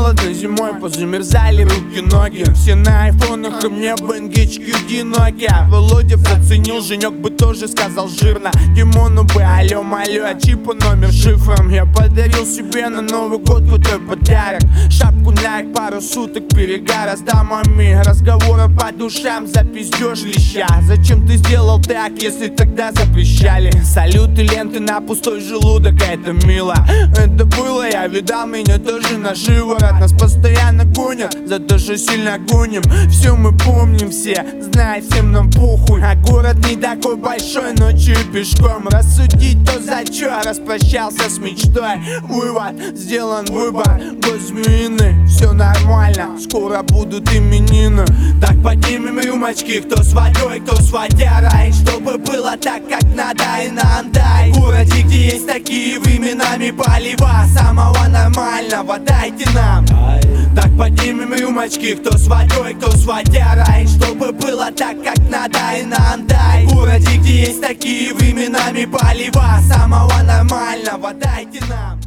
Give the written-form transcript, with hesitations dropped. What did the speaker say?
холодно зимой, позамерзали руки-ноги. Все на айфонах, и мне бенгички одиноки. Володя оценил, Женек бы тоже сказал жирно. Димону бы алло, малё, а чипу номер шифром. Я подарил себе на Новый год крутой подарок. Шапку Nike, пару суток перегара с дамами. Разговоры по душам, запиздёшь леща. Зачем ты сделал так, если тогда запрещали? Салюты, ленты на пустой желудок, это мило. Это было, я видал, меня тоже на шиворот. Нас постоянно гонят за то, что сильно гоним. Все мы помним, все знают, всем нам похуй. А город не такой большой, ночью пешком. Рассудить то за чё, распрощался с мечтой. Вывод, сделан выбор, год змеиный. Все нормально, скоро будут именины. Так поднимем рюмочки, кто с водой, кто с водярой. Чтобы было так, как надо и на Андай. В городе, где есть такие временами полива самого нормального, дайте нам. Так поднимем рюмочки, кто с водой, кто с водярой. Чтобы было так, как надо и на Андай. В городе, где есть такие временами полива самого нормального, дайте нам.